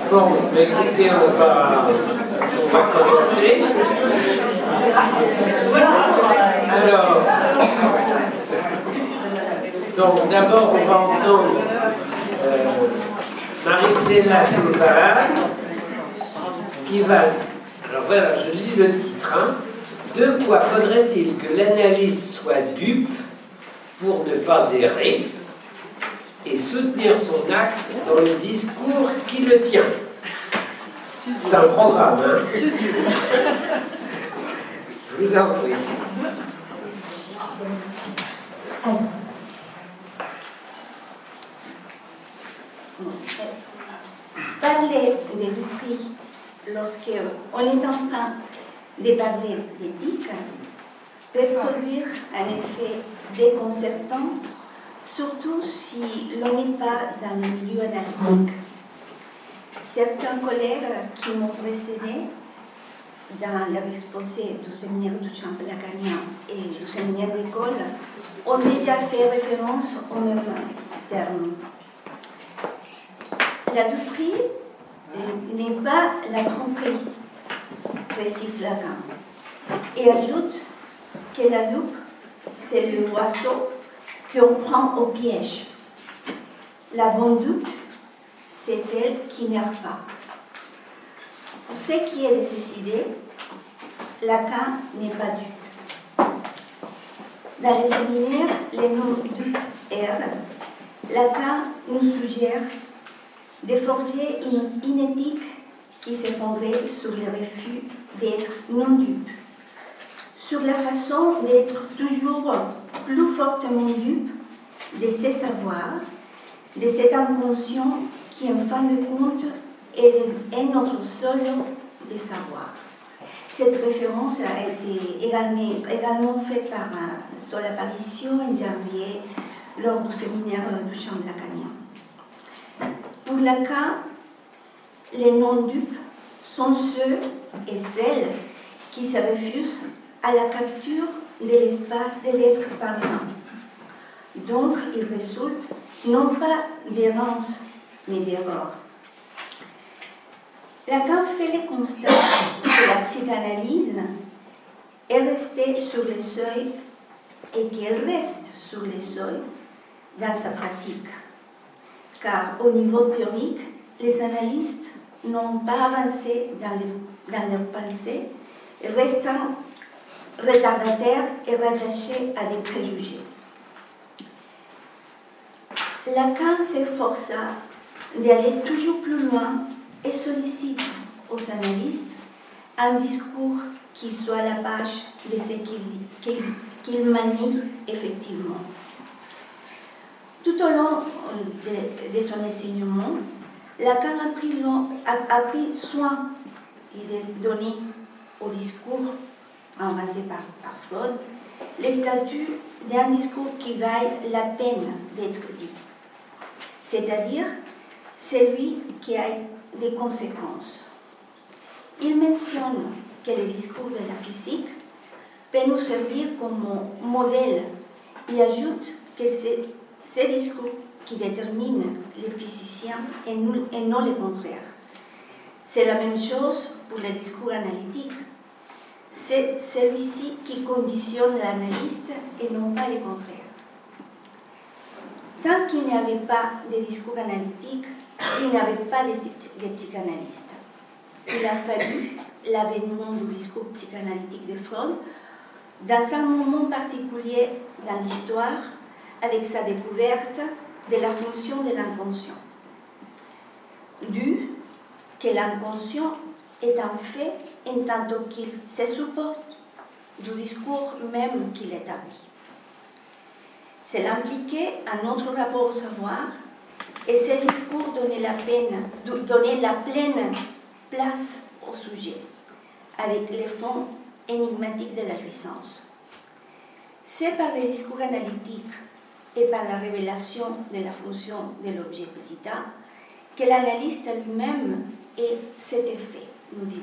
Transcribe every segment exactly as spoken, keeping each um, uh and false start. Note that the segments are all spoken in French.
Bon, mais écoutez, on va, on va commencer. Alors, donc d'abord on va entendre euh, Marie-Céla Souvarane qui va, alors voilà, je lis le titre, hein. De quoi faudrait-il que l'analyste soit dupe pour ne pas errer et soutenir son acte dans le discours qui le tient? C'est un programme, hein? Je vous en prie. Parler des prix lorsqu'on est en train de parler d'éthique peut produire un effet déconcertant, surtout si l'on n'est pas dans le milieu analytique. Certains collègues qui m'ont précédé dans leur exposé du séminaire du Champ Lacanien et du séminaire d'école ont déjà fait référence au même terme. La duperie n'est pas la tromperie, précise Lacan, et ajoute que la dupe, c'est le oiseau qu'on prend au piège. La bonne dupe, c'est celle qui n'erre pas. Pour ce qui est de ces idées, Lacan n'est pas dupe. Dans les séminaires, les noms dupes errent. Lacan nous suggère de forger une, une éthique qui s'effondrait sur le refus d'être non-dupe, sur la façon d'être toujours plus fortement dupe de ses savoirs, de cet inconscient qui, en fin de compte, est notre seul de savoir. Cette référence a été également, également faite par son apparition en janvier lors du séminaire du Champ Lacanien. Pour Lacan, les non-dupes sont ceux et celles qui se refusent à la capture de l'espace de l'être parlant. Donc, il résulte non pas d'errance, mais d'erreur. Lacan fait le constat que la psychanalyse est restée sur les seuils et qu'elle reste sur les seuils dans sa pratique. Car au niveau théorique, les analystes n'ont pas avancé dans, les, dans leur pensée, restant retardataires et rattachés à des préjugés. Lacan s'efforça d'aller toujours plus loin et sollicite aux analystes un discours qui soit à la page de ce qu'ils qu'il manie effectivement. Tout au long de, de son enseignement, Lacan a pris, a, a pris soin de donner au discours inventé par, par Freud le statut d'un discours qui vaille la peine d'être dit, c'est-à-dire celui qui a des conséquences. Il mentionne que le discours de la physique peut nous servir comme modèle. Il ajoute que c'est ce discours qui détermine les physiciens et non le contraire. C'est la même chose pour le discours analytique. C'est celui-ci qui conditionne l'analyste et non pas le contraire. Tant qu'il n'y avait pas de discours analytique, il n'y avait pas de, de psychanalyste. Il a fallu l'avènement du discours psychanalytique de Freud dans un moment particulier dans l'histoire, avec sa découverte de la fonction de l'inconscient. Du que l'inconscient est un fait en tant qu'il se supporte du discours même qu'il établit. Cela impliquait un autre rapport au savoir et ce discours donnait la, peine, donnait la pleine place au sujet, avec les fonds énigmatiques de la jouissance. C'est par le discours analytique et par la révélation de la fonction de l'objet petit a que l'analyste lui-même est cet effet, nous dit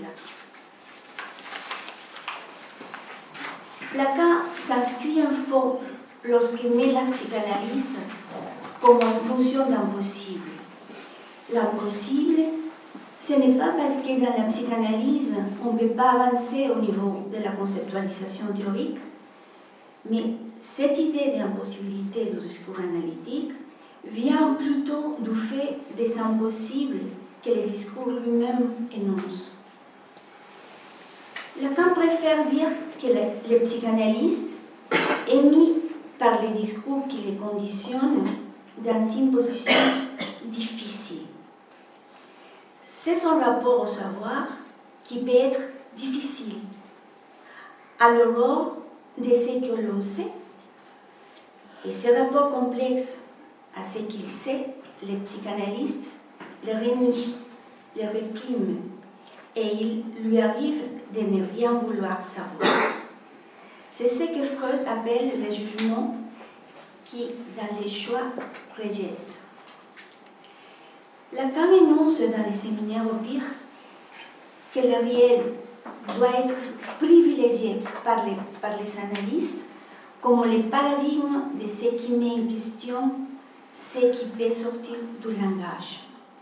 Lacan. Lacan s'inscrit en faux lorsqu'il met la psychanalyse comme une fonction d'impossible. L'impossible, Ce n'est pas parce que dans la psychanalyse, on ne peut pas avancer au niveau de la conceptualisation théorique, mais cette idée d'impossibilité du discours analytique vient plutôt du fait des impossibles que le discours lui-même énonce. Lacan préfère dire que le, le psychanalyste est mis par les discours qui les conditionnent dans une position difficile. C'est son rapport au savoir qui peut être difficile. À l'aurore de ce que l'on sait, et ce rapport complexe à ce qu'il sait, les psychanalystes le renient, le répriment, et il lui arrive de ne rien vouloir savoir. C'est ce que Freud appelle le jugement qui, dans les choix, rejette. Lacan énonce dans les séminaires au pire que le réel doit être privilégié par les, par les analystes comme le paradigme de ce qui met en question ce qui peut sortir du langage.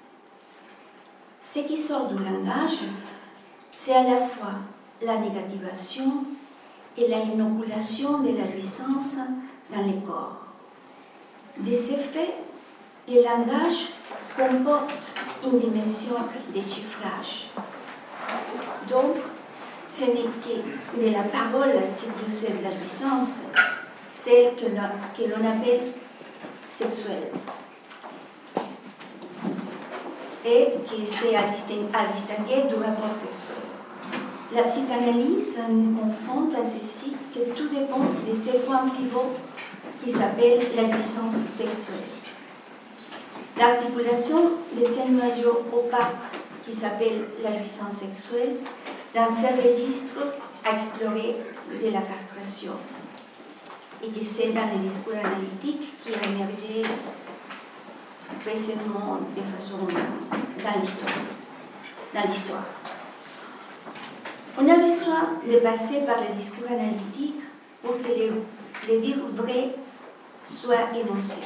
Ce qui sort du langage, c'est à la fois la négativation et la inoculation de la jouissance dans le corps. De ce fait, le langage comporte une dimension de chiffrage. Donc, ce n'est que de la parole qui procède la jouissance, celle que l'on appelle sexuelle, et qui c'est à distinguer du rapport sexuel. La psychanalyse nous confronte à ceci que tout dépend de ces points pivots qui s'appellent la jouissance sexuelle. L'articulation de ces noyaux opaques qui s'appelle la jouissance sexuelle dans ces registres à explorer de la castration et que c'est dans les discours analytiques qui a émergé récemment de façon dans l'histoire. Dans l'histoire. On a besoin de passer par le discours analytique pour que les, les dires vrais soient énoncés.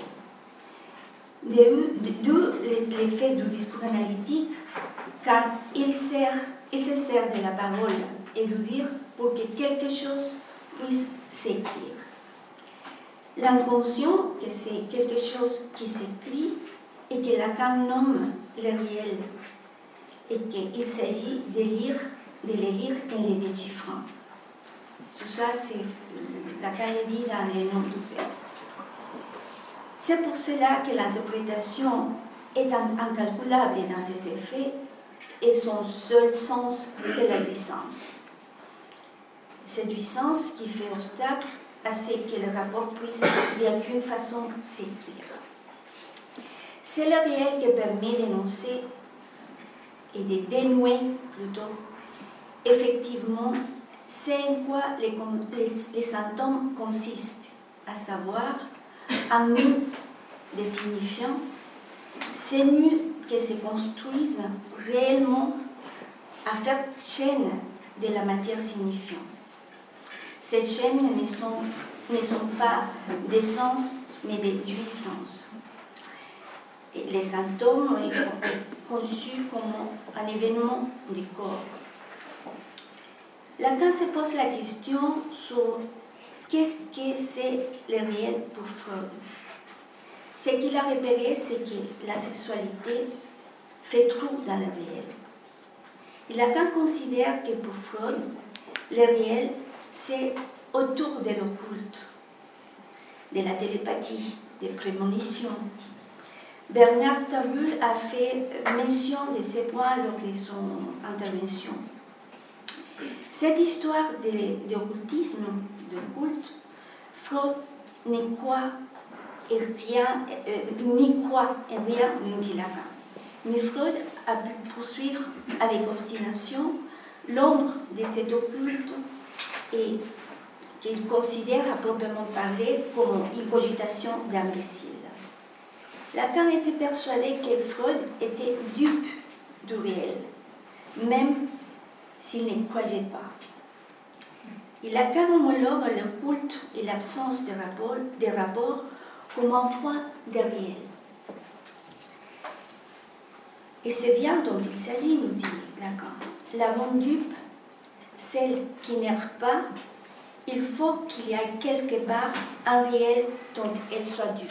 D'où l'effet du discours analytique, car il, sert, il se sert de la parole et du dire pour que quelque chose puisse s'écrire. L'inconscient, que c'est quelque chose qui s'écrit et que Lacan nomme le réel, et qu'il s'agit de lire, de les lire en les déchiffrant. Tout ça, c'est Lacan le dit dans les noms du père. C'est pour cela que l'interprétation est incalculable dans ses effets et son seul sens, c'est la jouissance. Cette jouissance qui fait obstacle à ce que le rapport puisse d'aucune façon s'écrire. C'est le réel qui permet d'énoncer et de dénouer plutôt effectivement c'est en quoi les, les, les symptômes consistent, à savoir un nu des signifiants, ces nus qui se construisent réellement à faire chaîne de la matière signifiante. Ces chaînes ne sont, ne sont pas des sens, mais des jouissances. Et les symptômes sont conçus comme un événement du corps. Lacan se pose la question sur qu'est-ce que c'est le réel pour Freud. Ce qu'il a repéré, c'est que la sexualité fait trou dans le réel. Et Lacan considère que pour Freud, le réel, c'est autour de l'occulte, de la télépathie, des prémonitions. Bernard Tabull a fait mention de ces points lors de son intervention. Cette histoire d'occultisme, de culte, Freud n'y croit et rien, euh, n'y croit et rien, nous dit Lacan. Mais Freud a pu poursuivre avec obstination l'ombre de cet occulte et qu'il considère à proprement parler comme une cogitation d'imbécile. Lacan était persuadé que Freud était dupe du réel, même s'il ne croyait pas. Et Lacan homologue le culte et l'absence de rapport, de rapport comme un point de réel. Et c'est bien dont il s'agit, nous dit Lacan. La bonne dupe, celle qui n'erre pas, il faut qu'il y ait quelque part un réel dont elle soit dupe.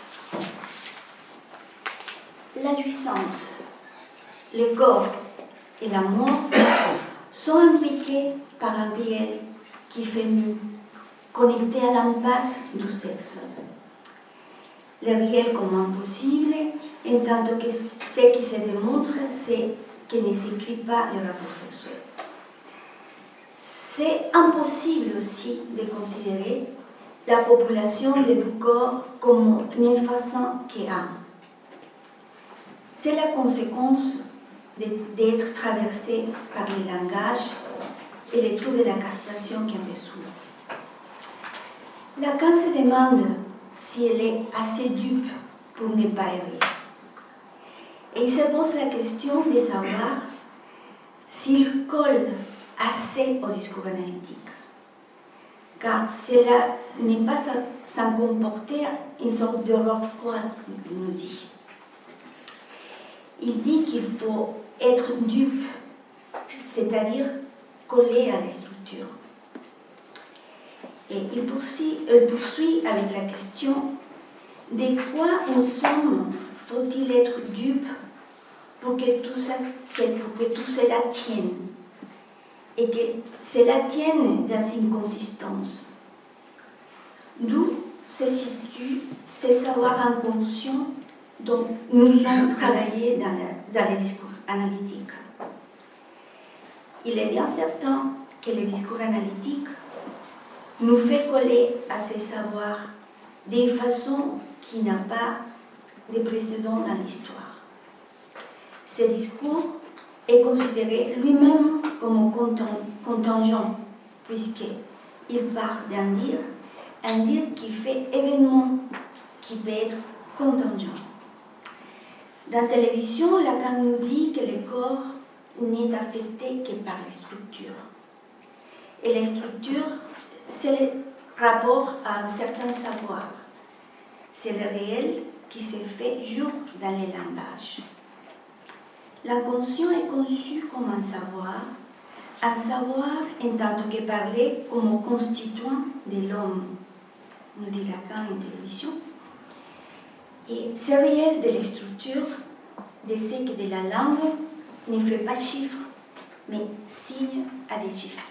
La jouissance, le corps et la mort sont imbriqués par un réel qui fait nu, connecté à l'impasse du sexe. Le réel comme impossible, en tant que ce qui se démontre, c'est qu'il ne s'écrit pas le rapport sexuel. C'est impossible aussi de considérer la population des deux corps comme n'effaçant qu'un. C'est la conséquence d'être traversé par le langage et les trous de la castration qui en résultent. Lacan se demande si elle est assez dupe pour ne pas errer. Et il se pose la question de savoir s'il colle assez au discours analytique. Car cela n'est pas sans comporter une sorte d'horreur froide, il nous dit. Il dit qu'il faut être dupe, c'est-à-dire coller à la structure. Et il poursuit, il poursuit avec la question de quoi, en somme, faut-il être dupe pour que tout ça, pour que tout cela tienne et que cela tienne dans une consistance. D'où se situe ce savoir inconscient dont nous avons travaillé dans, la, dans les discours analytiques. Il est bien certain que le discours analytique nous fait coller à ces savoirs d'une façon qui n'a pas de précédent dans l'histoire. Ce discours est considéré lui-même comme contingent, puisqu'il part d'un dire, un dire qui fait événement, qui peut être contingent. Dans la télévision, Lacan nous dit que le corps n'est affecté que par les structures. Et les structures, c'est le rapport à un certain savoir. C'est le réel qui se fait jour dans les langages. L'inconscient est conçu comme un savoir, un savoir en tant que parlé comme constituant de l'homme, nous dit Lacan en télévision. Et ce réel de la structure, de ce que de la langue ne fait pas chiffre, mais signe à déchiffrer.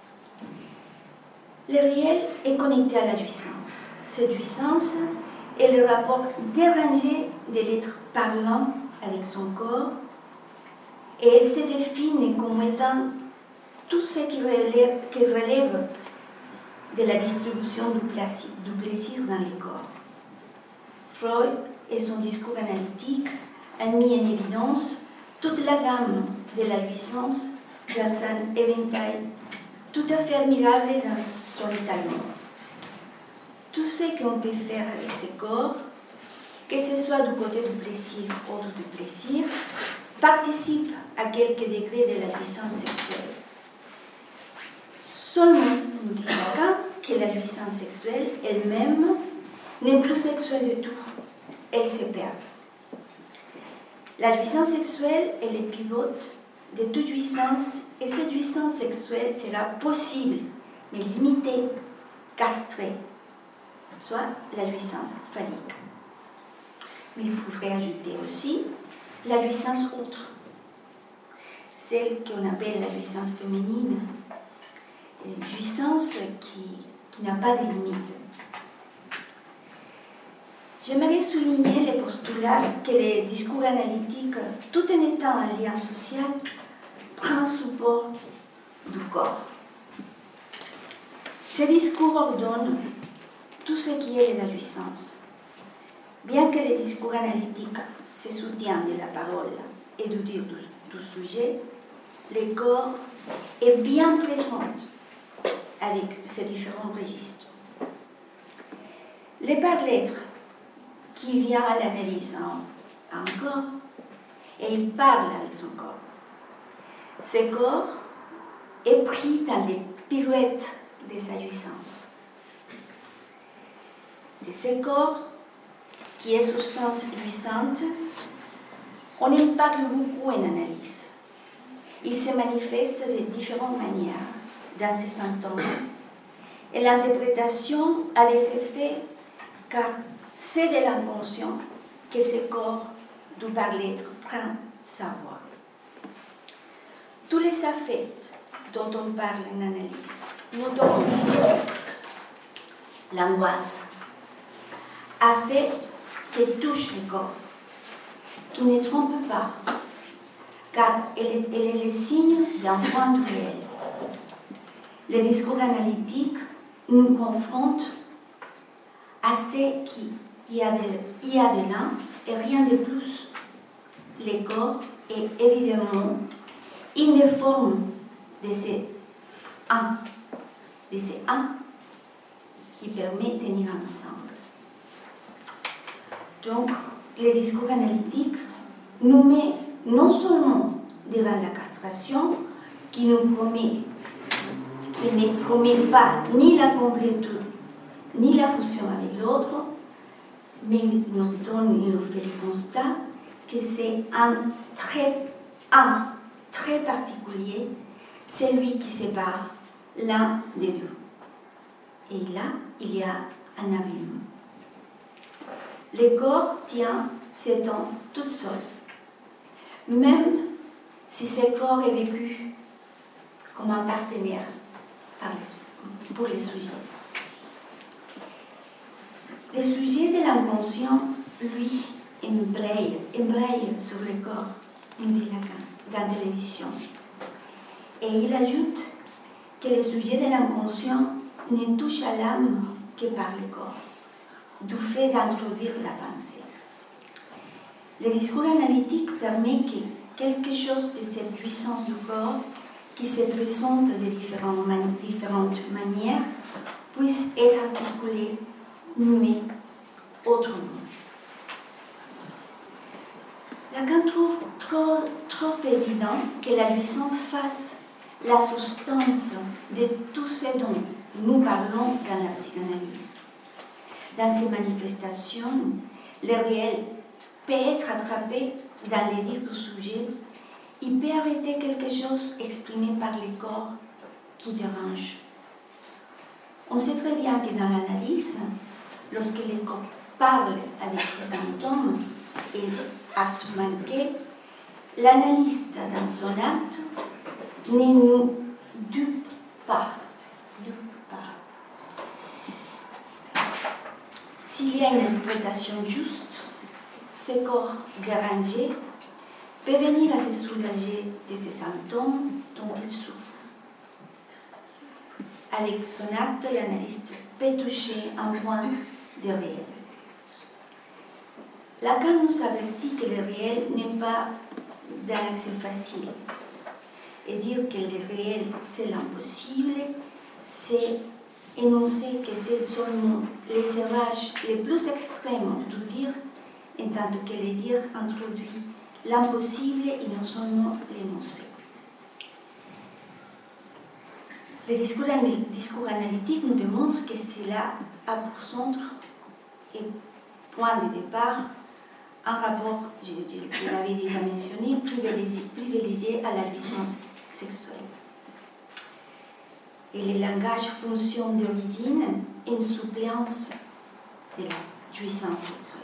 Le réel est connecté à la jouissance. Cette jouissance est le rapport dérangé de l'être parlant avec son corps, et elle se définit comme étant tout ce qui relève, qui relève de la distribution du plaisir, du plaisir dans les corps. Freud et son discours analytique a mis en évidence toute la gamme de la jouissance dans un éventail tout à fait admirable dans son étalement. Tout ce qu'on peut faire avec ses corps, que ce soit du côté du plaisir ou du plaisir, participe à quelques degrés de la jouissance sexuelle. Seulement, nous dit Lacan, que la jouissance sexuelle elle-même n'est plus sexuelle du tout. Elle se perd. La jouissance sexuelle est le pivote de toute jouissance, et cette jouissance sexuelle sera possible, mais limitée, castrée, soit la jouissance phallique. Mais il faudrait ajouter aussi la jouissance autre, celle qu'on appelle la jouissance féminine, une jouissance qui, qui n'a pas de limite. J'aimerais souligner le postulat que le discours analytique, tout en étant un lien social, prend support du corps. Ce discours ordonne tout ce qui est de la jouissance. Bien que le discours analytique se soutienne de la parole et du dire du, du sujet, le corps est bien présent avec ces différents registres. Le par-l'être qui vient à l'analyse en, en corps, et il parle avec son corps. Ce corps est pris dans les pirouettes de sa jouissance. De ce corps, qui est substance jouissante, On en parle beaucoup en analyse. Il se manifeste de différentes manières dans ces symptômes. Et l'interprétation a des effets car c'est de l'inconscient que ce corps du par-l'être prend sa voix. Tous les affects dont on parle en analyse, notamment l'angoisse, affects qui touchent le corps, qui ne trompe pas, car elle est, elle est le signe d'un point du réel. Le discours analytique nous confronte à ce qu'il y a de, il y a de là et rien de plus. Le corps est évidemment une forme de ces un, de ces un qui permet de tenir ensemble. Donc, le discours analytique nous met non seulement devant la castration, qui nous promet, qui ne promet pas ni la complétude, ni la fusion avec l'autre, mais il nous donne, il nous fait le constat que c'est un très, un très particulier, celui qui sépare l'un des deux. Et là, il y a un abîme. Le corps tient ses temps tout seul, même si ce corps est vécu comme un partenaire pour les sujets. Le sujet de l'inconscient, lui, embraye, embraye sur le corps, nous dit Lacan, dans la télévision. Et il ajoute que le sujet de l'inconscient ne touche à l'âme que par le corps, du fait d'introduire la pensée. Le discours analytique permet que quelque chose de cette puissance du corps, qui se présente de différentes, man- différentes manières, puisse être articulé, muet, autrement. Lacan trouve trop, trop évident que la jouissance fasse la substance de tout ce dont nous parlons dans la psychanalyse. Dans ces manifestations, le réel peut être attrapé dans les dires du sujet. Il peut arrêter quelque chose exprimé par le corps qui dérange. On sait très bien que dans l'analyse, lorsque le corps parle avec ses symptômes et actes manqués, l'analyste dans son acte ne nous dupe pas. Dupe pas. S'il y a une interprétation juste, ce corps dérangé peut venir à se soulager de ces symptômes dont il souffre. Avec son acte, l'analyste peut toucher un point de réel. Lacan nous avertit que le réel n'est pas d'un accès facile. Et dire que le réel, c'est l'impossible, c'est énoncer que c'est seulement les serrages les plus extrêmes du dire, en tant que le dire introduit l'impossible et non seulement l'énoncé. Le discours, discours analytique nous démontre que cela a pour centre et point de départ un rapport, je, je, je l'avais déjà mentionné, privilégié, privilégié à la jouissance sexuelle. Et le langage fonction d'origine en suppléance de la jouissance sexuelle.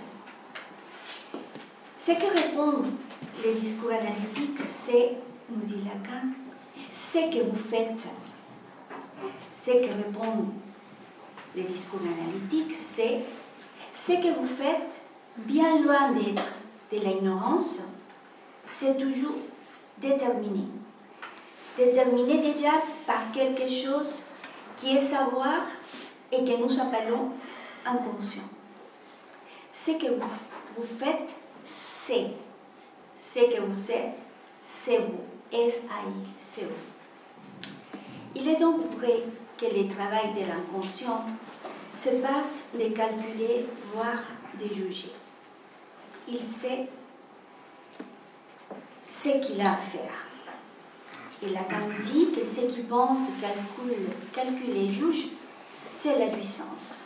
Ce que répond le discours analytique, c'est, nous dit Lacan, ce que vous faites. Ce que répond le discours analytique, c'est ce que vous faites, bien loin d'être de l'ignorance, c'est toujours déterminé. Déterminé déjà par quelque chose qui est savoir et que nous appelons inconscient. Ce que vous, vous faites, c'est. Ce que vous êtes, c'est vous. S A I, c'est vous. Il est donc vrai que le travail de l'inconscient se passe de calculer, voire de juger. Il sait ce qu'il a à faire. Et Lacan dit que ce qui pense, calcule, calcule et juge, c'est la jouissance.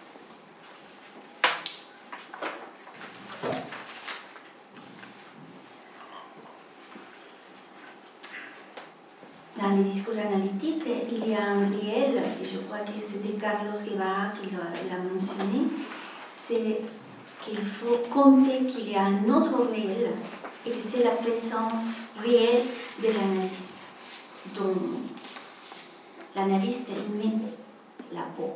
dans les discours analytiques, il y a un réel, et je crois que c'était Carlos Guevara qui l'a mentionné, c'est qu'il faut compter qu'il y a un autre réel et que c'est la présence réelle de l'analyste, dont l'analyste met la peau.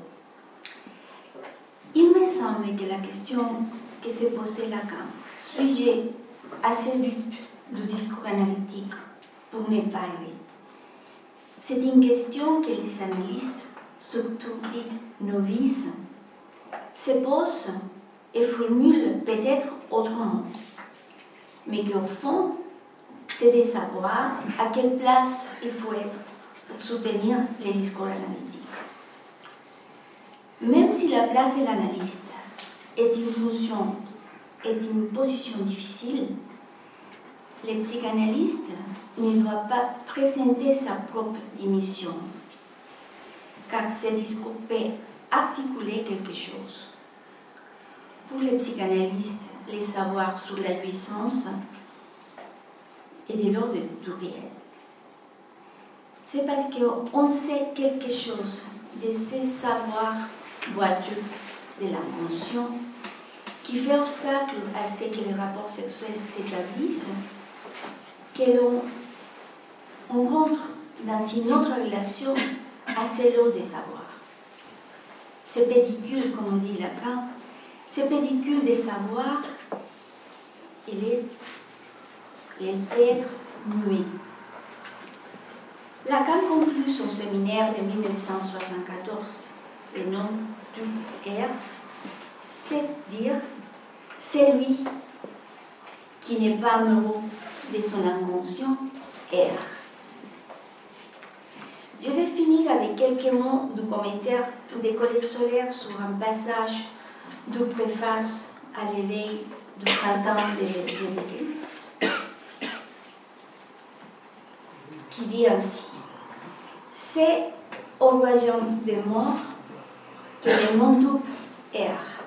Il me semble que la question que s'est posée Lacan, suis-je assez dupe du discours analytique pour ne pas errer? C'est une question que les analystes, surtout dites novices, se posent et formulent peut-être autrement, mais qu'au fond, c'est de savoir à quelle place il faut être pour soutenir les discours analytiques. Même si la place de l'analyste est une fonction, est une position difficile, les psychanalystes ne doivent pas présenter sa propre démission, car ce discours peut articuler quelque chose. Pour les psychanalystes, les savoirs sur la jouissance est de l'ordre du réel. C'est parce qu'on sait quelque chose de ces savoirs boiteux de l'inconscient qui fait obstacle à ce que les rapports sexuels s'établissent, que l'on on rentre dans une autre relation assez lourde de savoir. Ce pédicule, comme dit Lacan, ce pédicule de savoir, il, est, il peut être muet. Lacan conclut son séminaire de mille neuf cent soixante-quatorze, le nom du R, c'est dire c'est lui qui n'est pas amoureux de son inconscient R. Je vais finir avec quelques mots du commentaire des collègues Soler sur un passage du préface à l'éveil du printemps de Vénégué, qui dit ainsi: c'est au royaume des morts que le nom dupe erre.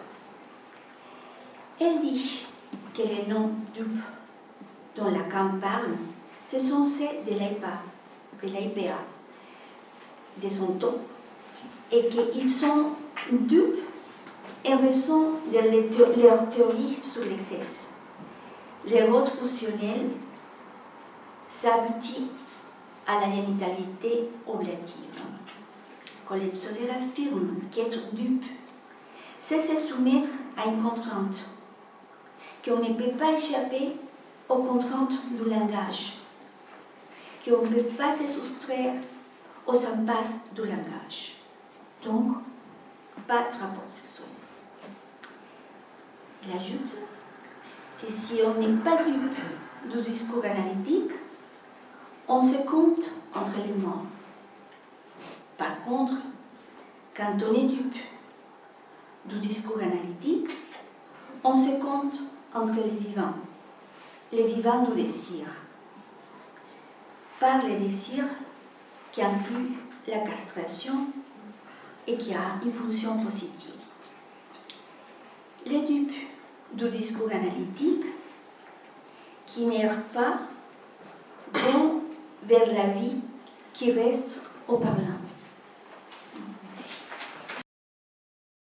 Elle dit que les noms dupes dont Lacan parle, ce sont ceux de l'I P A, de l'I P A, de son temps, et qu'ils sont dupes en raison de leur théorie sur l'excès. L'éros fusionnel s'aboutit à la génitalité oblative. Colette Soler affirme qu'être dupe, c'est se soumettre à une contrainte, qu'on ne peut pas échapper aux contraintes du langage, qu'on ne peut pas se soustraire aux impasses du langage. Donc, pas de rapport sexuel. Il ajoute que si on n'est pas dupe du discours analytique, on se compte entre les morts. Par contre, quand on est dupe du discours analytique, on se compte entre les vivants, les vivants du désir, par les désirs qui incluent la castration et qui a une fonction positive. Les dupes du discours analytique qui n'errent pas vont vers la vie qui reste au parlant.